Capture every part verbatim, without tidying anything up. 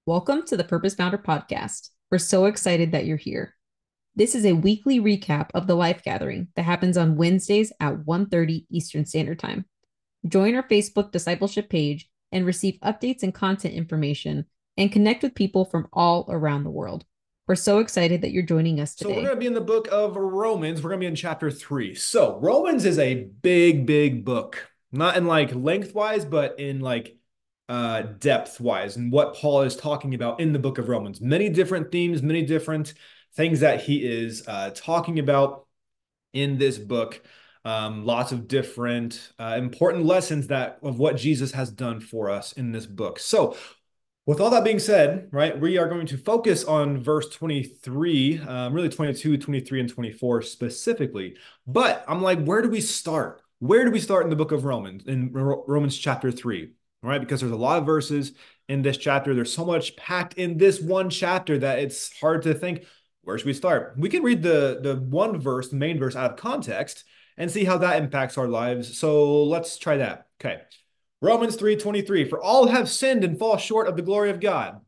Welcome to the Purpose Founder podcast. We're so excited that you're here. This is a weekly recap of the Life Gathering that happens on Wednesdays at one thirty Eastern Standard Time. Join our Facebook discipleship page and receive updates and content information and connect with people from all around the world. We're so excited that you're joining us today. So we're going to be in the book of Romans. We're going to be in chapter three. So Romans is a big, big book, not in like lengthwise, but in like uh, depth wise, and what Paul is talking about in the book of Romans. Many different themes, many different things that he is uh, talking about in this book. Um, lots of different uh, important lessons that of what Jesus has done for us in this book. So with all that being said, right, we are going to focus on verse twenty-three, um, really twenty-two, twenty-three, and twenty-four specifically. But I'm like, where do we start? Where do we start in the book of Romans, in Romans chapter three, right? Because there's a lot of verses in this chapter. There's so much packed in this one chapter that it's hard to think, where should we start? We can read the, the one verse, the main verse out of context and see how that impacts our lives. So let's try that. Okay. Romans three twenty-three, for all have sinned and fall short of the glory of God.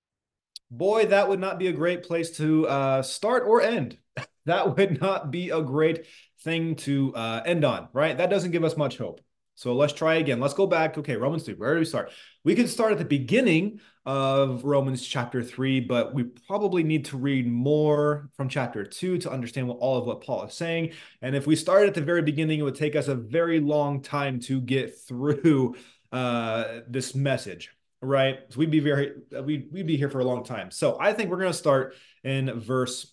Boy, that would not be a great place to uh, start or end. That would not be a great thing to uh, end on, right? That doesn't give us much hope. So let's try again. Let's go back. Okay, Romans three, where do we start? We can start at the beginning of Romans chapter three, but we probably need to read more from chapter two to understand what all of what Paul is saying. And if we start at the very beginning, it would take us a very long time to get through uh, this message, right? So we'd be very, we'd, we'd be here for a long time. So I think we're going to start in verse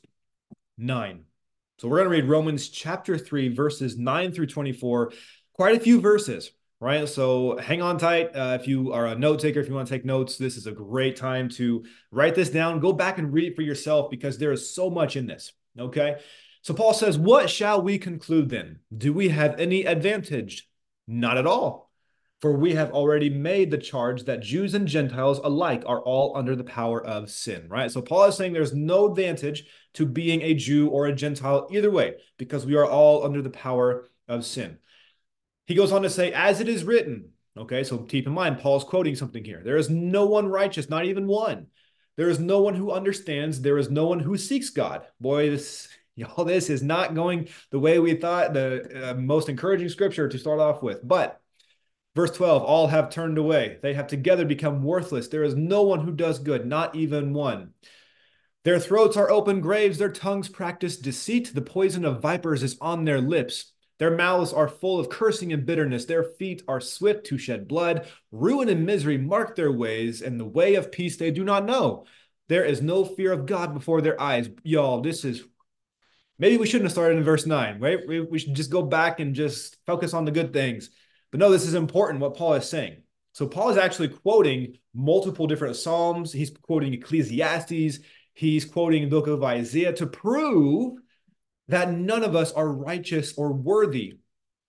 nine. So we're going to read Romans chapter three, verses nine through twenty-four. Quite a few verses, right? So hang on tight. Uh, if you are a note taker, if you want to take notes, this is a great time to write this down. Go back and read it for yourself because there is so much in this, okay? So Paul says, what shall we conclude then? Do we have any advantage? Not at all. For we have already made the charge that Jews and Gentiles alike are all under the power of sin, right? So Paul is saying there's no advantage to being a Jew or a Gentile either way because we are all under the power of sin. He goes on to say, as it is written, okay, so keep in mind, Paul's quoting something here. There is no one righteous, not even one. There is no one who understands. There is no one who seeks God. Boy, this, y'all, this is not going the way we thought, the uh, most encouraging scripture to start off with. But verse twelve, all have turned away. They have together become worthless. There is no one who does good, not even one. Their throats are open graves. Their tongues practice deceit. The poison of vipers is on their lips. Their mouths are full of cursing and bitterness. Their feet are swift to shed blood. Ruin and misery mark their ways, and the way of peace they do not know. There is no fear of God before their eyes. Y'all, this is, maybe we shouldn't have started in verse nine, right? We should just go back and just focus on the good things. But no, this is important what Paul is saying. So Paul is actually quoting multiple different Psalms. He's quoting Ecclesiastes. He's quoting the book of Isaiah to prove that none of us are righteous or worthy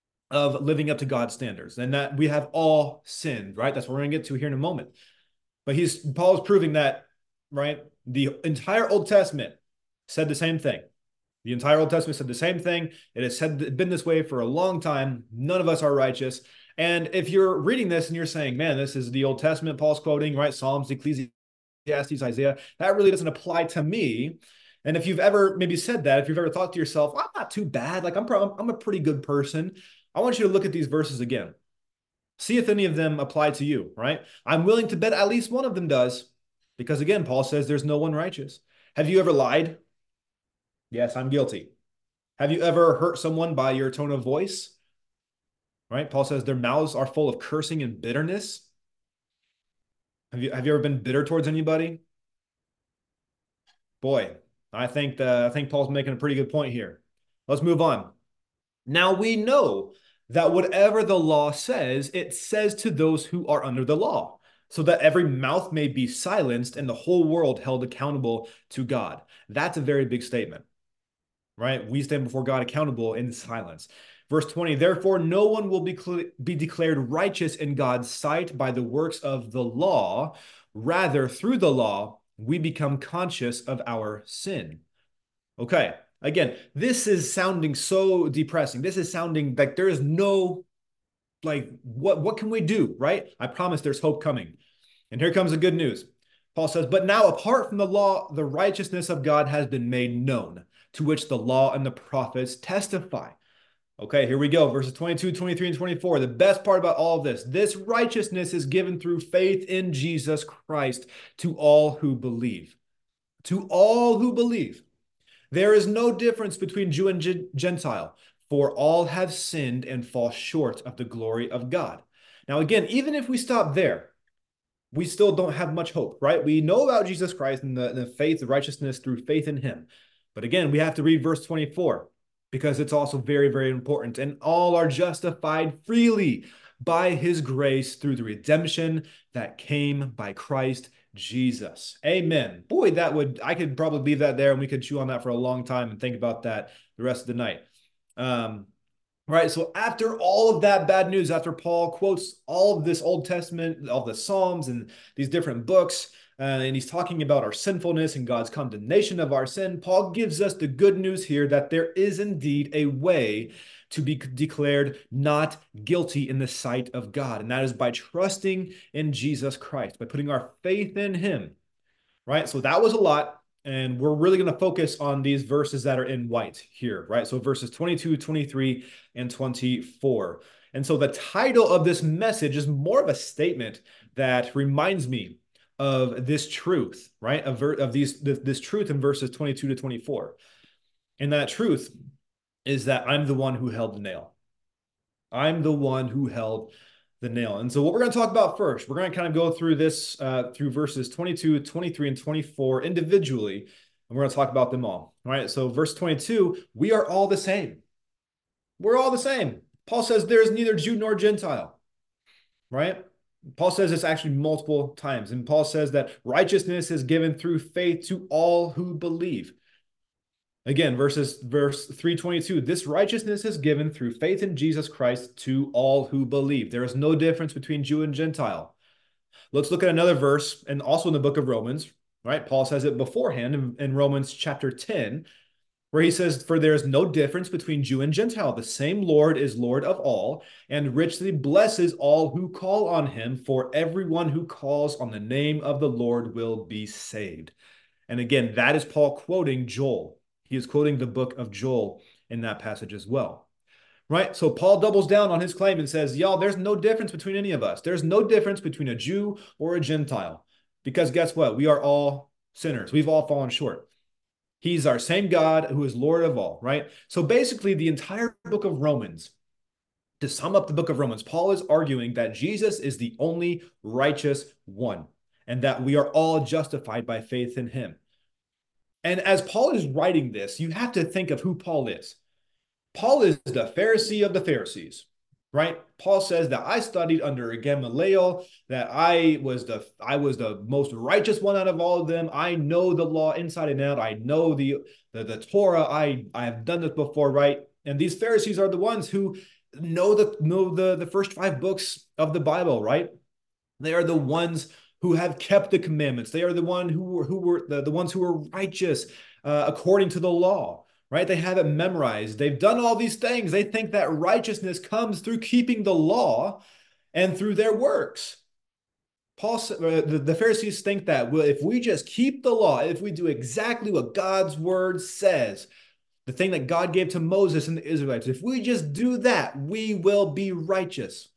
of living up to God's standards, and that we have all sinned, right? That's what we're going to get to here in a moment. But he's Paul is proving that, right? The entire Old Testament said the same thing. The entire Old Testament said the same thing. It has said, been this way for a long time. None of us are righteous. And if you're reading this and you're saying, man, this is the Old Testament Paul's quoting, right? Psalms, Ecclesiastes, Isaiah, that really doesn't apply to me. And if you've ever maybe said that, if you've ever thought to yourself, I'm not too bad, like I'm, pro- I'm a pretty good person, I want you to look at these verses again. See if any of them apply to you, right? I'm willing to bet at least one of them does, because again, Paul says there's no one righteous. Have you ever lied? Yes, I'm guilty. Have you ever hurt someone by your tone of voice? Right? Paul says their mouths are full of cursing and bitterness. Have you, have you ever been bitter towards anybody? Boy, I think the, I think Paul's making a pretty good point here. Let's move on. Now we know that whatever the law says, it says to those who are under the law, so that every mouth may be silenced and the whole world held accountable to God. That's a very big statement, right? We stand before God accountable in silence. Verse twenty, therefore no one will be, be declared righteous in God's sight by the works of the law. Rather, through the law, we become conscious of our sin. Okay, again, this is sounding so depressing. This is sounding like there is no, like, what, what can we do, right? I promise there's hope coming. And here comes the good news. Paul says, but now apart from the law, the righteousness of God has been made known, to which the law and the prophets testify. Okay, here we go. Verses twenty-two, twenty-three, and twenty-four. The best part about all of this, this righteousness is given through faith in Jesus Christ to all who believe. To all who believe. There is no difference between Jew and Gentile, for all have sinned and fall short of the glory of God. Now, again, even if we stop there, we still don't have much hope, right? We know about Jesus Christ and the, the faith, the righteousness through faith in him. But again, we have to read verse twenty-four because it's also very, very important. And all are justified freely by his grace through the redemption that came by Christ Jesus. Amen. Boy, that would, I could probably leave that there and we could chew on that for a long time and think about that the rest of the night. Um, Right. So after all of that bad news, after Paul quotes all of this Old Testament, all the Psalms and these different books, uh, and he's talking about our sinfulness and God's condemnation of our sin, Paul gives us the good news here that there is indeed a way to be declared not guilty in the sight of God. And that is by trusting in Jesus Christ, by putting our faith in him. Right. So that was a lot. And we're really going to focus on these verses that are in white here, right? So verses twenty-two, twenty-three, and twenty-four. And so the title of this message is more of a statement that reminds me of this truth, right? Of, of these, this, this truth in verses twenty-two to twenty-four. And that truth is that I'm the one who held the nail. I'm the one who held the nail. And so what we're going to talk about first, we're going to kind of go through this uh, through verses twenty-two, twenty-three, and twenty-four individually, and we're going to talk about them all. All right. So verse twenty-two, we are all the same. We're all the same. Paul says there is neither Jew nor Gentile. Right. Paul says this actually multiple times. And Paul says that righteousness is given through faith to all who believe. Again, verses verse three twenty-two, this righteousness is given through faith in Jesus Christ to all who believe. There is no difference between Jew and Gentile. Let's look at another verse, and also in the book of Romans, right? Paul says it beforehand in, in Romans chapter ten, where he says, for there is no difference between Jew and Gentile. The same Lord is Lord of all, and richly blesses all who call on him, for everyone who calls on the name of the Lord will be saved. And again, that is Paul quoting Joel. He is quoting the book of Joel in that passage as well, right? So Paul doubles down on his claim and says, y'all, there's no difference between any of us. There's no difference between a Jew or a Gentile, because guess what? We are all sinners. We've all fallen short. He's our same God who is Lord of all, right? So basically the entire book of Romans, to sum up the book of Romans, Paul is arguing that Jesus is the only righteous one and that we are all justified by faith in him. And as Paul is writing this, you have to think of who Paul is. Paul is the Pharisee of the Pharisees, right? Paul says that I studied under Gamaliel, that I was the I was the most righteous one out of all of them. I know the law inside and out. I know the the, the Torah. I I have done this before, right? And these Pharisees are the ones who know the know the the first five books of the Bible, right? They are the ones who have kept the commandments. They are the one who were, who were the, the ones who were righteous uh, according to the law, right? They have it memorized. They've done all these things. They think that righteousness comes through keeping the law and through their works. Paul, uh, the, the Pharisees think that, well, if we just keep the law, if we do exactly what God's word says, the thing that God gave to Moses and the Israelites, if we just do that, we will be righteous.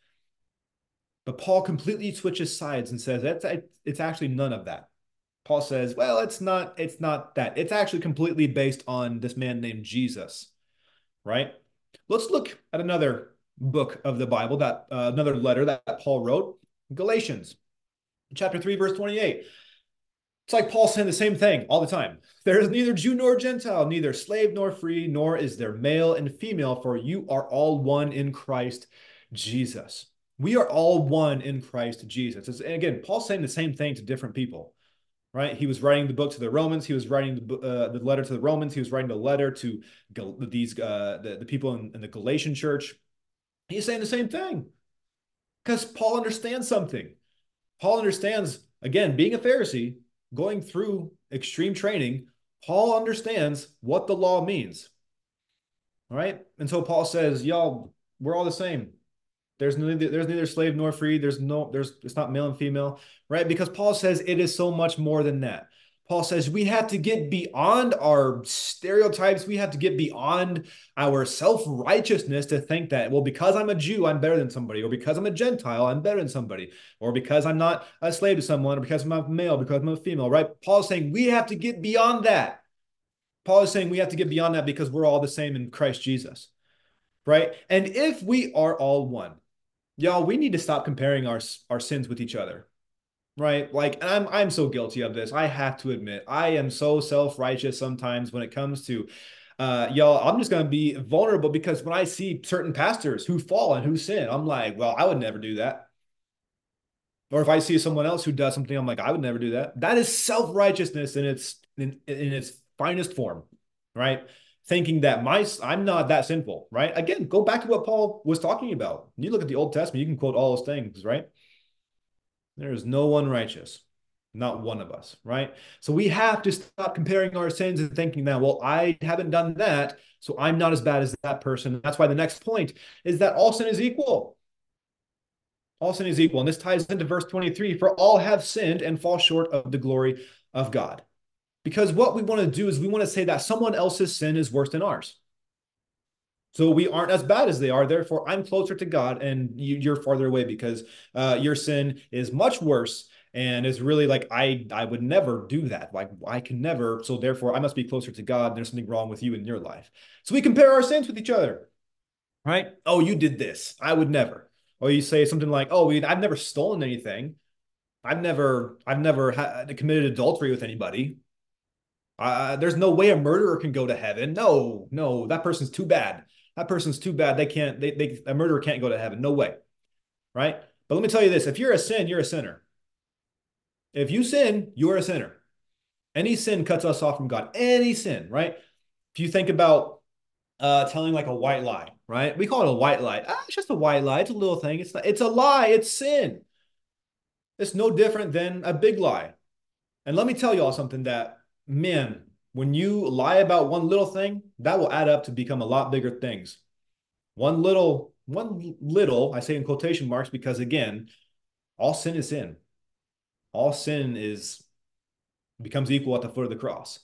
But Paul completely switches sides and says that's it's actually none of that. Paul says, well, it's not, it's not that. It's actually completely based on this man named Jesus, right? Let's look at another book of the Bible, that uh, another letter that, that Paul wrote, Galatians, chapter three, verse twenty-eight. It's like Paul saying the same thing all the time. There is neither Jew nor Gentile, neither slave nor free, nor is there male and female, for you are all one in Christ Jesus. We are all one in Christ Jesus. And again, Paul's saying the same thing to different people, right? He was writing the book to the Romans. He was writing the, uh, the letter to the Romans. He was writing the letter to Gal these uh, the, the people in, in the Galatian church. He's saying the same thing because Paul understands something. Paul understands, again, being a Pharisee, going through extreme training, Paul understands what the law means, all right? And so Paul says, y'all, we're all the same. There's neither there's neither slave nor free. There's no there's it's not male and female, right? Because Paul says it is so much more than that. Paul says we have to get beyond our stereotypes. We have to get beyond our self-righteousness to think that, well, because I'm a Jew, I'm better than somebody, or because I'm a Gentile, I'm better than somebody, or because I'm not a slave to someone, or because I'm a male, because I'm a female, right? Paul's saying we have to get beyond that. Paul is saying we have to get beyond that because we're all the same in Christ Jesus, right? And if we are all one, y'all, we need to stop comparing our, our sins with each other. Right. Like, and I'm I'm so guilty of this. I have to admit, I am so self-righteous sometimes when it comes to uh y'all, I'm just gonna be vulnerable because when I see certain pastors who fall and who sin, I'm like, well, I would never do that. Or if I see someone else who does something, I'm like, I would never do that. That is self-righteousness in its in, in its finest form, right? Thinking that my I'm not that sinful, right? Again, go back to what Paul was talking about. You look at the Old Testament, you can quote all those things, right? There is no one righteous, not one of us, right? So we have to stop comparing our sins and thinking that, well, I haven't done that, so I'm not as bad as that person. That's why the next point is that all sin is equal. All sin is equal. And this ties into verse twenty-three, for all have sinned and fall short of the glory of God. Because what we want to do is we want to say that someone else's sin is worse than ours. So we aren't as bad as they are. Therefore, I'm closer to God and you, are farther away because uh, your sin is much worse and is really like, I, I would never do that. Like I can never. So therefore, I must be closer to God. There's something wrong with you in your life. So we compare our sins with each other, right? Oh, you did this. I would never. Or you say something like, oh, I've never stolen anything. I've never, I've never ha- committed adultery with anybody. Uh, there's no way a murderer can go to heaven. No, no, that person's too bad. That person's too bad. They can't, they, they, a murderer can't go to heaven. No way. Right. But let me tell you this. If you're a sin, you're a sinner. If you sin, you're a sinner. Any sin cuts us off from God. Any sin, right? If you think about uh, telling like a white lie, right? We call it a white lie. Ah, it's just a white lie. It's a little thing. It's not, it's a lie. It's sin. It's no different than a big lie. And let me tell you all something that, man, when you lie about one little thing, that will add up to become a lot bigger things. One little, one little, I say in quotation marks, because again, all sin is sin. All sin is becomes equal at the foot of the cross.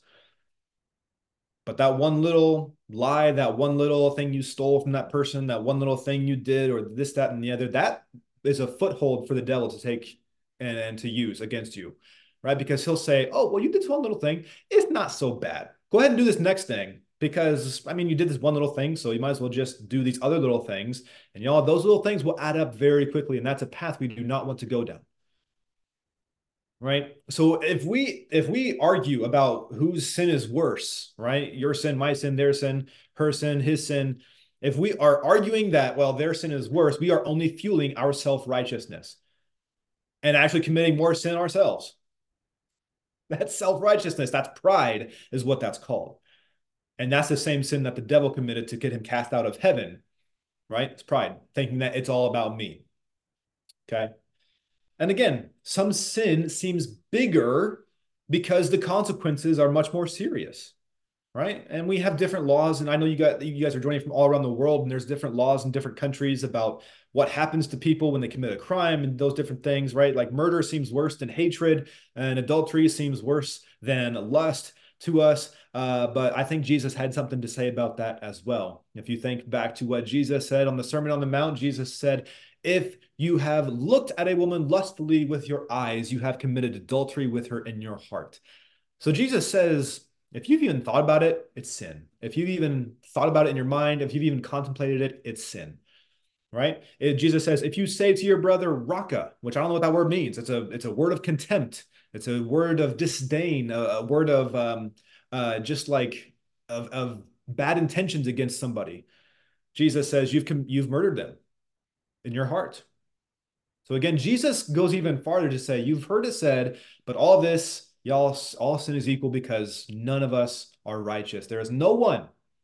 But that one little lie, that one little thing you stole from that person, that one little thing you did, or this, that, and the other, that is a foothold for the devil to take and, and to use against you. Right? Because he'll say, oh, well, you did this one little thing. It's not so bad. Go ahead and do this next thing because, I mean, you did this one little thing, so you might as well just do these other little things. And y'all, those little things will add up very quickly, and that's a path we do not want to go down. Right? So if we if we argue about whose sin is worse, right? Your sin, my sin, their sin, her sin, his sin, if we are arguing that, well, their sin is worse, we are only fueling our self-righteousness and actually committing more sin ourselves. That's self-righteousness. That's pride is what that's called. And that's the same sin that the devil committed to get him cast out of heaven, right? It's pride, thinking that it's all about me. Okay. And again, some sin seems bigger because the consequences are much more serious, right? And we have different laws. And I know you got you guys are joining from all around the world, and there's different laws in different countries about what happens to people when they commit a crime and those different things, right? Like murder seems worse than hatred, and adultery seems worse than lust to us. Uh, but I think Jesus had something to say about that as well. If you think back to what Jesus said on the Sermon on the Mount, Jesus said, if you have looked at a woman lustfully with your eyes, you have committed adultery with her in your heart. So Jesus says, if you've even thought about it, it's sin. If you've even thought about it in your mind, if you've even contemplated it, it's sin. Right? It, Jesus says, if you say to your brother, Raka, which I don't know what that word means. It's a, it's a word of contempt. It's a word of disdain, a, a word of um, uh, just like of, of bad intentions against somebody. Jesus says, you've, you've murdered them in your heart. So again, Jesus goes even farther to say, you've heard it said, but all this, y'all, all sin is equal because none of us are righteous. There is no one,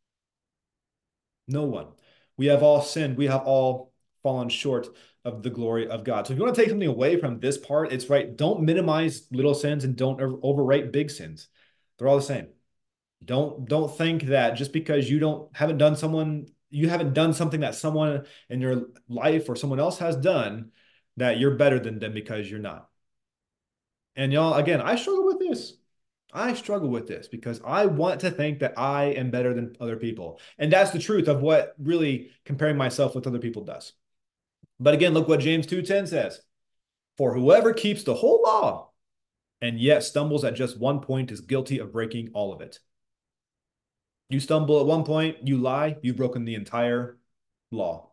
no one. We have all sinned. We have all fallen short of the glory of God. So if you want to take something away from this part, it's right. Don't minimize little sins and don't overrate big sins. They're all the same. Don't, don't think that just because you don't haven't done someone you haven't done something that someone in your life or someone else has done that you're better than them because you're not. And y'all, again, I struggle with this. I struggle with this because I want to think that I am better than other people. And that's the truth of what really comparing myself with other people does. But again, look what James two ten says. For whoever keeps the whole law and yet stumbles at just one point is guilty of breaking all of it. You stumble at one point, you lie, you've broken the entire law.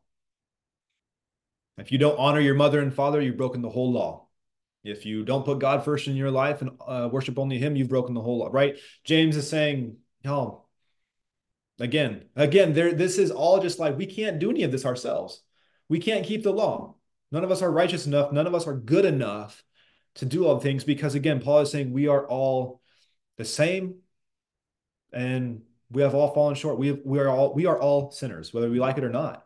If you don't honor your mother and father, you've broken the whole law. If you don't put God first in your life and uh, worship only him, you've broken the whole law, right? James is saying, no, again, again, there, this is all just like, we can't do any of this ourselves. We can't keep the law. None of us are righteous enough. None of us are good enough to do all things because, again, Paul is saying we are all the same and we have all fallen short. We, we, are all, we are all sinners, whether we like it or not.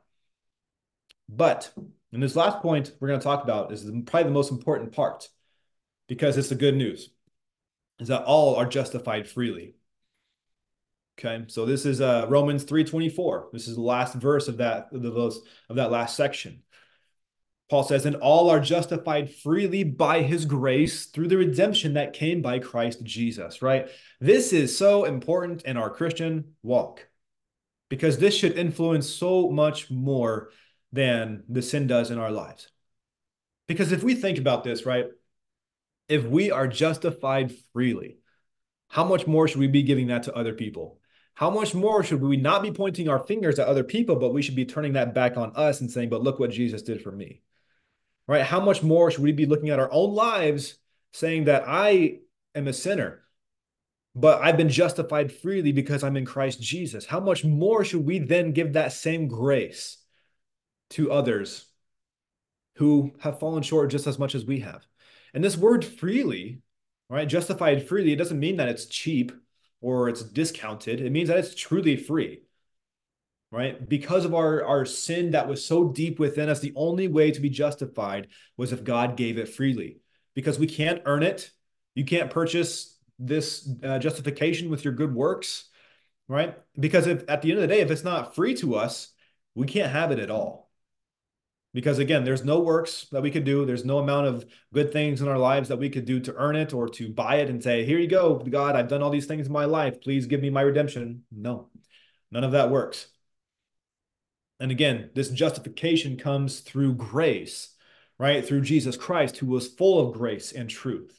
But and this last point we're going to talk about is probably the most important part because it's the good news, is that all are justified freely. Okay, so this is uh, Romans three twenty-four. This is the last verse of that, of, those, of that last section. Paul says, and all are justified freely by his grace through the redemption that came by Christ Jesus, right? This is so important in our Christian walk because this should influence so much more than the sin does in our lives. Because if we think about this, right, if we are justified freely, how much more should we be giving that to other people? How much more should we not be pointing our fingers at other people, but we should be turning that back on us and saying, but look what Jesus did for me, right? How much more should we be looking at our own lives saying that I am a sinner, but I've been justified freely because I'm in Christ Jesus? How much more should we then give that same grace to others who have fallen short just as much as we have? And this word freely, right, justified freely, it doesn't mean that it's cheap or it's discounted. It means that it's truly free, right? Because of our, our sin that was so deep within us, the only way to be justified was if God gave it freely. Because we can't earn it. You can't purchase this uh, justification with your good works, right? Because if at the end of the day, if it's not free to us, we can't have it at all. Because again, there's no works that we could do. There's no amount of good things in our lives that we could do to earn it or to buy it and say, here you go, God, I've done all these things in my life. Please give me my redemption. No, none of that works. And again, this justification comes through grace, right? Through Jesus Christ, who was full of grace and truth.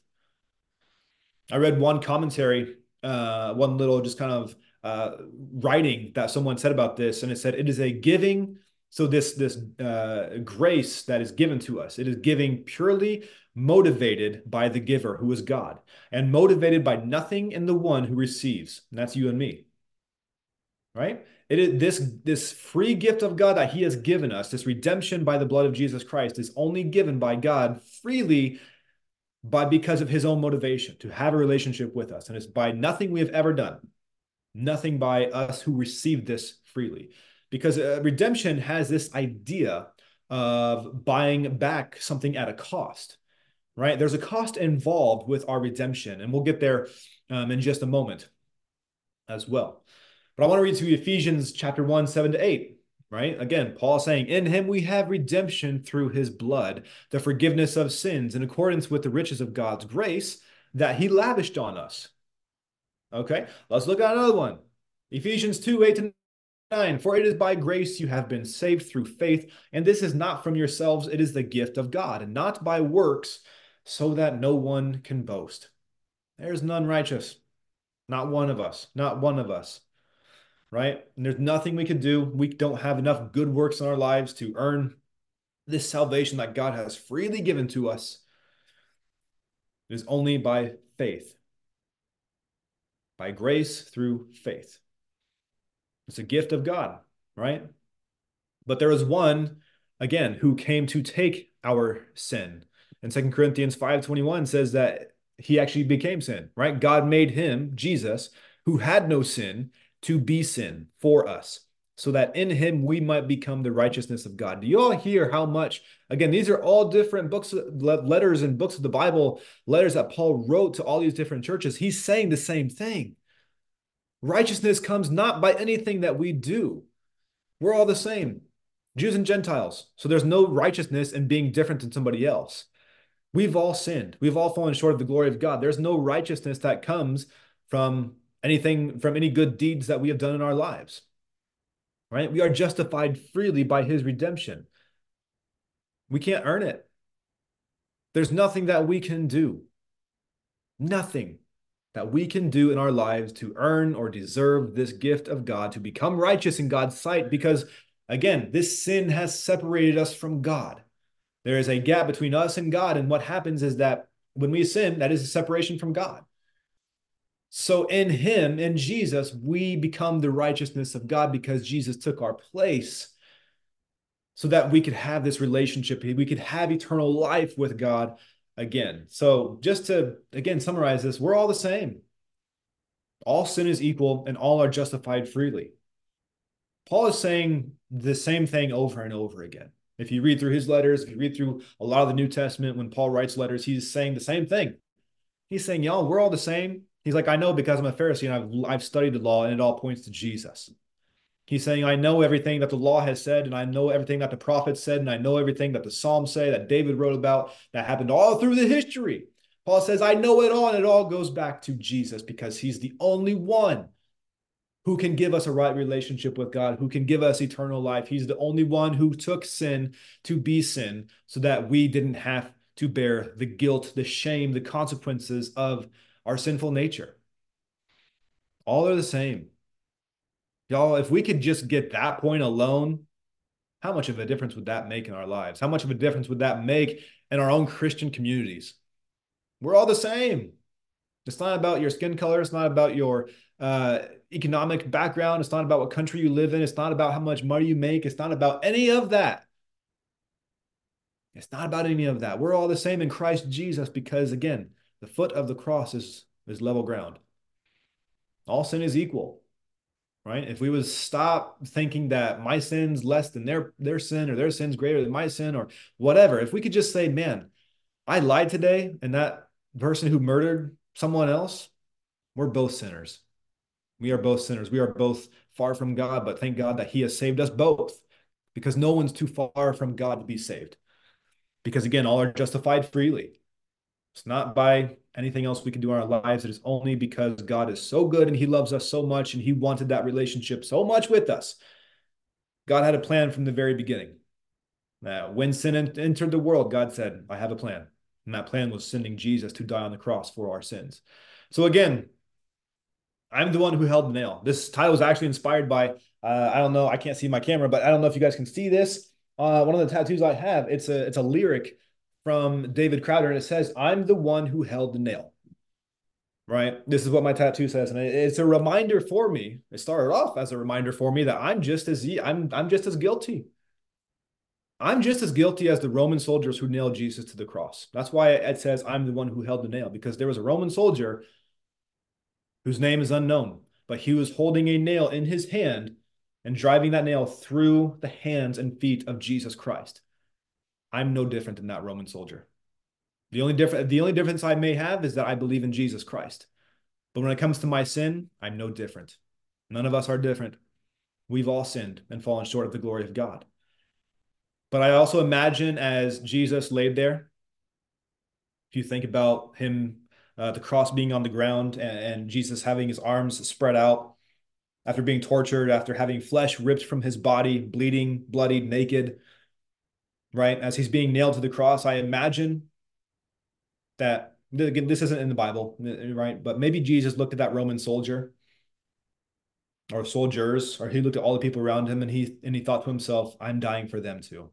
I read one commentary, uh, one little just kind of uh, writing that someone said about this, and it said, it is a giving. So this, this uh, grace that is given to us, it is giving purely motivated by the giver, who is God, and motivated by nothing in the one who receives, and that's you and me, right? It is this, this free gift of God that he has given us, this redemption by the blood of Jesus Christ, is only given by God freely by because of his own motivation to have a relationship with us. And it's by nothing we have ever done, nothing by us who received this freely. Because uh, redemption has this idea of buying back something at a cost, right? There's a cost involved with our redemption, and we'll get there um, in just a moment as well. But I want to read to you Ephesians chapter one, seven to eight, right? Again, Paul saying, in him we have redemption through his blood, the forgiveness of sins in accordance with the riches of God's grace that he lavished on us. Okay, let's look at another one. Ephesians two, eight to nine, for it is by grace you have been saved through faith, and this is not from yourselves, it is the gift of God, and not by works, so that no one can boast. There's none righteous, not one of us, not one of us, right? And there's nothing we can do. We don't have enough good works in our lives to earn this salvation that God has freely given to us. It is only by faith, by grace through faith. It's a gift of God, right? But there is one, again, who came to take our sin. And Second Corinthians five twenty-one says that he actually became sin, right? God made him, Jesus, who had no sin, to be sin for us, so that in him we might become the righteousness of God. Do you all hear how much, again, these are all different books, letters and books of the Bible, letters that Paul wrote to all these different churches. He's saying the same thing. Righteousness comes not by anything that we do. We're all the same, Jews and Gentiles. So there's no righteousness in being different than somebody else. We've all sinned. We've all fallen short of the glory of God. There's no righteousness that comes from anything, from any good deeds that we have done in our lives, right? We are justified freely by his redemption. We can't earn it. There's nothing that we can do, nothing that we can do in our lives to earn or deserve this gift of God, to become righteous in God's sight, because again, this sin has separated us from God. There is a gap between us and God. And what happens is that when we sin, that is a separation from God. So in him, in Jesus, we become the righteousness of God because Jesus took our place so that we could have this relationship. We could have eternal life with God again. So just to, again, summarize this, we're all the same. All sin is equal and all are justified freely. Paul is saying the same thing over and over again. If you read through his letters, if you read through a lot of the New Testament, when Paul writes letters, he's saying the same thing. He's saying, y'all, we're all the same. He's like, I know because I'm a Pharisee and I've, I've studied the law and it all points to Jesus. He's saying, I know everything that the law has said, and I know everything that the prophets said, and I know everything that the Psalms say, that David wrote about, that happened all through the history. Paul says, I know it all, and it all goes back to Jesus because he's the only one who can give us a right relationship with God, who can give us eternal life. He's the only one who took sin to be sin so that we didn't have to bear the guilt, the shame, the consequences of our sinful nature. All are the same. Y'all, if we could just get that point alone, how much of a difference would that make in our lives? How much of a difference would that make in our own Christian communities? We're all the same. It's not about your skin color. It's not about your uh, economic background. It's not about what country you live in. It's not about how much money you make. It's not about any of that. It's not about any of that. We're all the same in Christ Jesus because, again, the foot of the cross is, is level ground. All sin is equal, right? If we would stop thinking that my sin's less than their, their sin or their sin's greater than my sin or whatever, if we could just say, man, I lied today and that person who murdered someone else, we're both sinners. We are both sinners. We are both far from God, but thank God that he has saved us both because no one's too far from God to be saved. Because again, all are justified freely. It's not by anything else we can do in our lives. It is only because God is so good and he loves us so much and he wanted that relationship so much with us. God had a plan from the very beginning. Now, when sin entered the world, God said, I have a plan. And that plan was sending Jesus to die on the cross for our sins. So again, I'm the one who held the nail. This title was actually inspired by, uh, I don't know, I can't see my camera, but I don't know if you guys can see this. Uh, one of the tattoos I have, it's a, it's a lyric from David Crowder, and it says, I'm the one who held the nail. Right? This is what my tattoo says. And it's a reminder for me. It started off as a reminder for me that I'm just as, I'm, I'm just as guilty. I'm just as guilty as the Roman soldiers who nailed Jesus to the cross. That's why it says I'm the one who held the nail, because there was a Roman soldier whose name is unknown, but he was holding a nail in his hand and driving that nail through the hands and feet of Jesus Christ. I'm no different than that Roman soldier. The only difference, the only difference I may have is that I believe in Jesus Christ. But when it comes to my sin, I'm no different. None of us are different. We've all sinned and fallen short of the glory of God. But I also imagine as Jesus laid there, if you think about him, uh, the cross being on the ground and, and Jesus having his arms spread out after being tortured, after having flesh ripped from his body, bleeding, bloodied, naked, right? As he's being nailed to the cross, I imagine that, again, this isn't in the Bible, right? But maybe Jesus looked at that Roman soldier or soldiers, or he looked at all the people around him and he and he thought to himself, I'm dying for them too.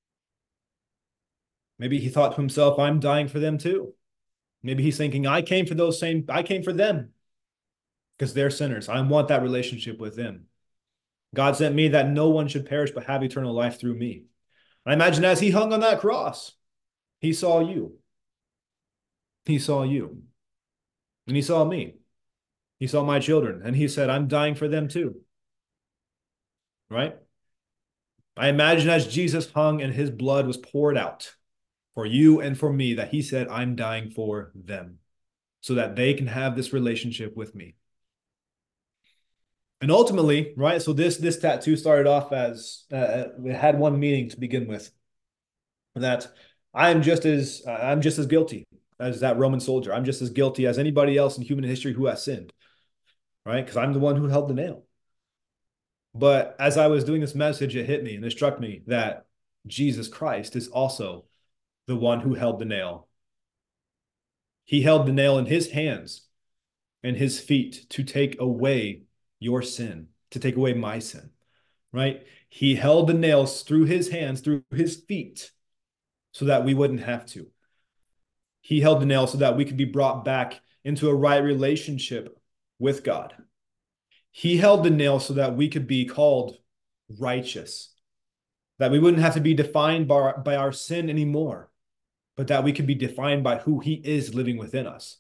Maybe he thought to himself, I'm dying for them too. Maybe he's thinking, I came for those same, I came for them because they're sinners. I want that relationship with them. God sent me that no one should perish but have eternal life through me. I imagine as he hung on that cross, he saw you. He saw you. And he saw me. He saw my children. And he said, I'm dying for them too. Right? I imagine as Jesus hung and his blood was poured out for you and for me, that he said, I'm dying for them so that they can have this relationship with me. And ultimately, right? So this this tattoo started off as uh, it had one meaning to begin with, that I am just as uh, I'm just as guilty as that Roman soldier. I'm just as guilty as anybody else in human history who has sinned, right? Because I'm the one who held the nail. But as I was doing this message, it hit me and it struck me that Jesus Christ is also the one who held the nail. He held the nail in his hands and his feet to take away your sin, to take away my sin, right? He held the nails through his hands, through his feet, so that we wouldn't have to. He held the nail so that we could be brought back into a right relationship with God. He held the nail so that we could be called righteous, that we wouldn't have to be defined by our, by our sin anymore, but that we could be defined by who he is living within us.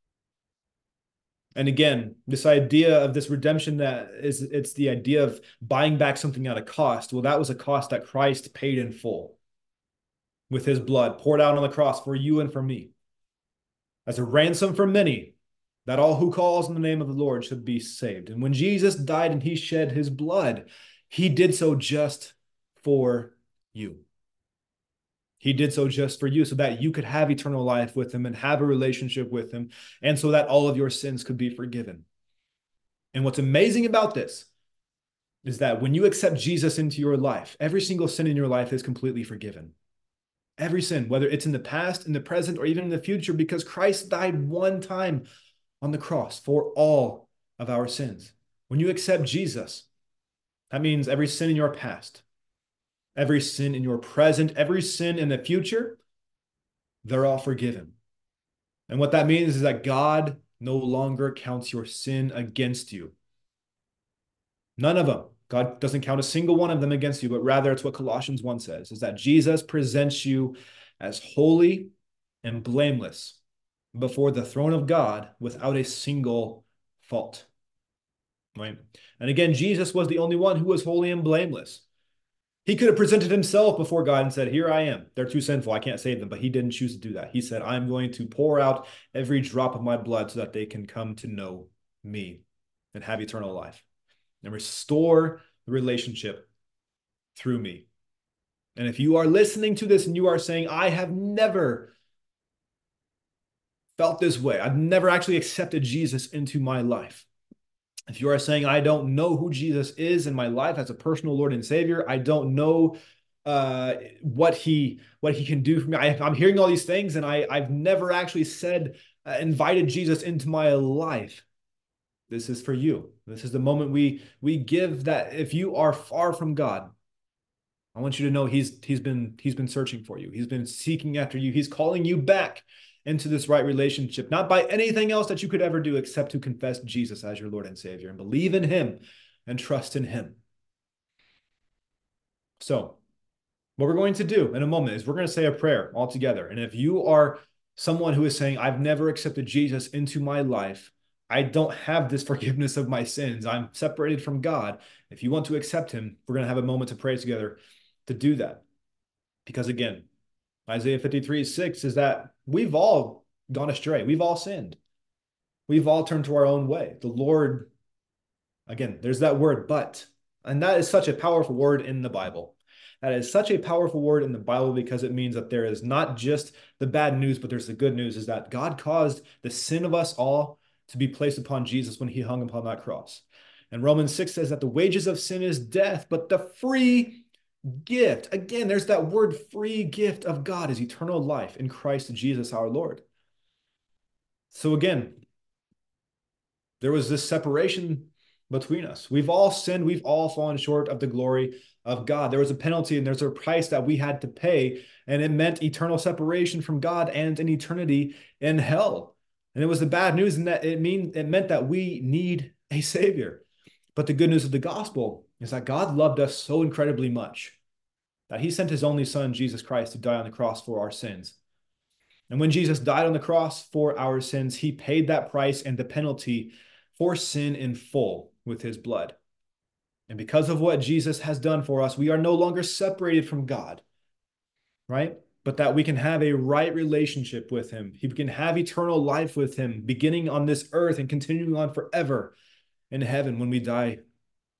And again, this idea of this redemption, that is, it's the idea of buying back something at a cost. Well, that was a cost that Christ paid in full with his blood poured out on the cross for you and for me, as a ransom for many, that all who calls in the name of the Lord should be saved. And when Jesus died and he shed his blood, he did so just for you. He did so just for you, so that you could have eternal life with him and have a relationship with him, and so that all of your sins could be forgiven. And what's amazing about this is that when you accept Jesus into your life, every single sin in your life is completely forgiven. Every sin, whether it's in the past, in the present, or even in the future, because Christ died one time on the cross for all of our sins. When you accept Jesus, that means every sin in your past, every sin in your present, every sin in the future, they're all forgiven. And what that means is that God no longer counts your sin against you. None of them. God doesn't count a single one of them against you, but rather it's what Colossians one says, is that Jesus presents you as holy and blameless before the throne of God without a single fault. Right? And again, Jesus was the only one who was holy and blameless. He could have presented himself before God and said, here I am. They're too sinful. I can't save them. But he didn't choose to do that. He said, I'm going to pour out every drop of my blood so that they can come to know me and have eternal life and restore the relationship through me. And if you are listening to this and you are saying, I have never felt this way, I've never actually accepted Jesus into my life. If you are saying, I don't know who Jesus is in my life as a personal Lord and Savior, I don't know uh, what he what he can do for me. I, I'm hearing all these things, and I, I've never actually said, uh, invited Jesus into my life. This is for you. This is the moment we we give that. If you are far from God, I want you to know he's he's been he's been searching for you. He's been seeking after you. He's calling you back into this right relationship, not by anything else that you could ever do except to confess Jesus as your Lord and Savior and believe in him and trust in him. So what we're going to do in a moment is we're going to say a prayer all together. And if you are someone who is saying, I've never accepted Jesus into my life, I don't have this forgiveness of my sins, I'm separated from God. If you want to accept him, we're going to have a moment to pray together to do that. Because again, Isaiah fifty-three six is that we've all gone astray. We've all sinned. We've all turned to our own way. The Lord, again, there's that word, but, and that is such a powerful word in the Bible. That is such a powerful word in the Bible because it means that there is not just the bad news, but there's the good news, is that God caused the sin of us all to be placed upon Jesus when he hung upon that cross. And Romans six says that the wages of sin is death, but the free gift, again, there's that word, free gift of God, is eternal life in Christ Jesus our Lord. So again, there was this separation between us. We've all sinned. We've all fallen short of the glory of God. There was a penalty and there's a price that we had to pay, and it meant eternal separation from God and an eternity in hell. And it was the bad news in that it mean it meant that we need a savior. But the good news of the gospel is that God loved us so incredibly much that he sent his only son, Jesus Christ, to die on the cross for our sins. And when Jesus died on the cross for our sins, he paid that price and the penalty for sin in full with his blood. And because of what Jesus has done for us, we are no longer separated from God, right? But that we can have a right relationship with him. We can have eternal life with him, beginning on this earth and continuing on forever in heaven when we die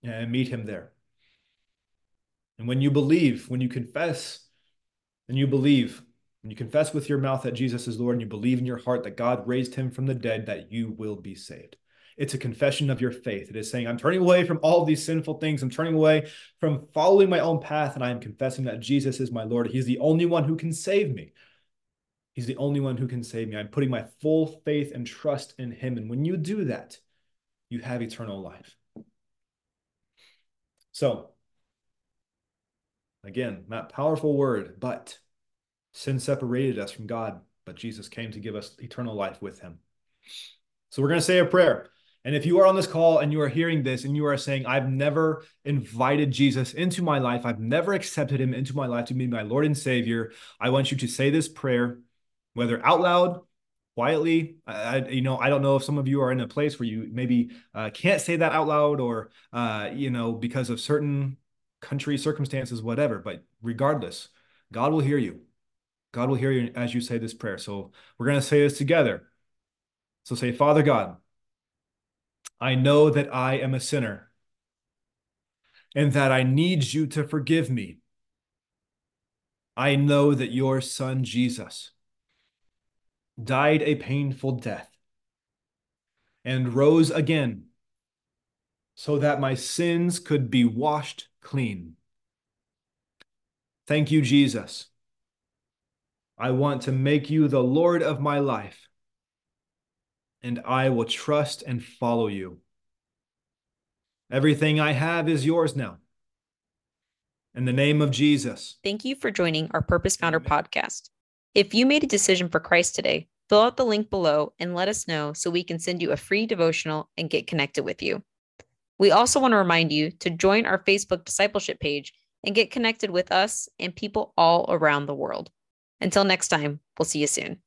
and meet him there. And when you believe, when you confess, and you believe, when you confess with your mouth that Jesus is Lord and you believe in your heart that God raised him from the dead, that you will be saved. It's a confession of your faith. It is saying, I'm turning away from all of these sinful things. I'm turning away from following my own path, and I am confessing that Jesus is my Lord. He's the only one who can save me. He's the only one who can save me. I'm putting my full faith and trust in him. And when you do that, you have eternal life. So, again, that powerful word, but sin separated us from God, but Jesus came to give us eternal life with him. So we're going to say a prayer. And if you are on this call and you are hearing this and you are saying, I've never invited Jesus into my life, I've never accepted him into my life to be my Lord and Savior, I want you to say this prayer, whether out loud, quietly. I, you know, I don't know if some of you are in a place where you maybe uh, can't say that out loud, or, uh, you know, because of certain country circumstances, whatever. But regardless, God will hear you. God will hear you as you say this prayer. So we're going to say this together. So say, Father God, I know that I am a sinner and that I need you to forgive me. I know that your son, Jesus, died a painful death and rose again so that my sins could be washed clean. Thank you, Jesus. I want to make you the Lord of my life, and I will trust and follow you. Everything I have is yours now. In the name of Jesus. Thank you for joining our Purpose Founder podcast. If you made a decision for Christ today, fill out the link below and let us know so we can send you a free devotional and get connected with you. We also want to remind you to join our Facebook discipleship page and get connected with us and people all around the world. Until next time, we'll see you soon.